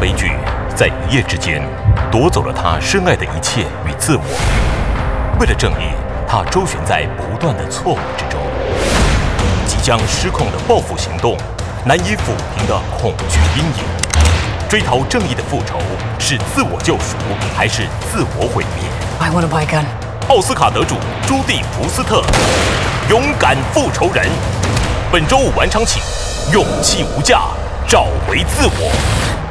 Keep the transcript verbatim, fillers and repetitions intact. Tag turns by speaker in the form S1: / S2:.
S1: 悲剧在一夜之间夺走了他深爱的一切与自我。为了正义，他周旋在不断的错误之中，即将失控的报复行动，难以抚平的恐惧阴影。追逃正义的复仇是自我救赎，还是自我毁灭
S2: I want to buy a gun.
S1: 奥斯卡得主朱蒂福斯特，勇敢复仇人。本周五晚场起，勇气无价，找回自我。